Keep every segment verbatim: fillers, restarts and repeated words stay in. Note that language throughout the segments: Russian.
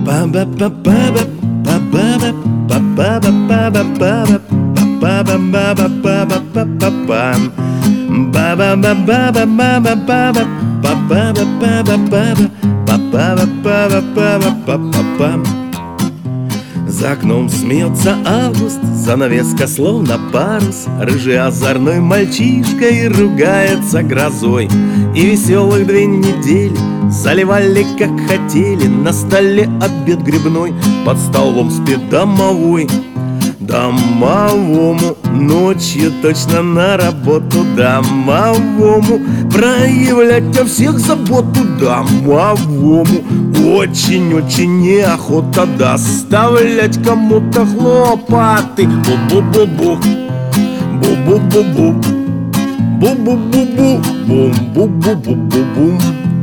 За окном смеется август, занавеска словно парус. Рыжий озорной мальчишка и ругается грозой. И веселых две недели заливали как хотели. На столе обед грибной, под столом спит домовой. Домовому ночью точно на работу, домовому проявлять о всех заботу, домовому очень-очень неохота доставлять кому-то хлопоты. Бу-бу-бу-бу, бу-бу-бу-бу, бу-бу-бу-бу, бум-бу-бу-бу-бу-бум.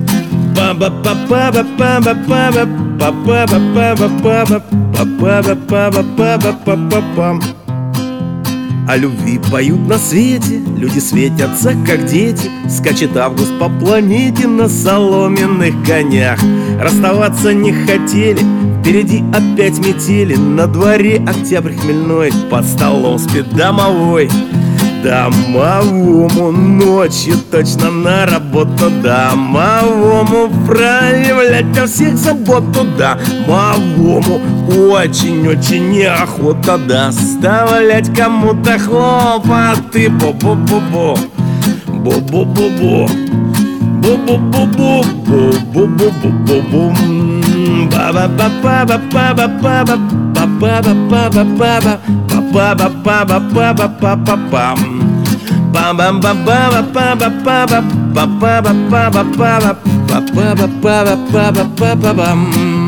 Па-ба-па-па-ба-па-ба-па-ба, па-па-ба-па-ба-па-ба, па-па-ба-па-ба-па-ба-па-па-пам. О любви поют на свете, люди светятся, как дети. Скачет август по планете на соломенных конях. Расставаться не хотели, впереди опять метели. На дворе октябрь хмельной, под столом спит домовой. Домовому ночью точно на работу, домовому проявлять о всех заботу, домовому очень-очень неохота доставлять кому-то хлопоты. Бу-бу-бу-бу, бу-бу-бу-бу, бу-бу-бу-бу, бу-бу-бу-бу-бу-бум. Ба-ба-ба-ба-ба-ба-ба-ба, ба-ба-ба-ба-ба-ба, ба-ба-ба-ба-ба-ба-ба-пам. Бам-бам-бам-ба-ба-ба-ба-ба-ба, ба-ба-ба-ба-ба-ба, ба-ба-ба-ба-ба-ба-ба-бам.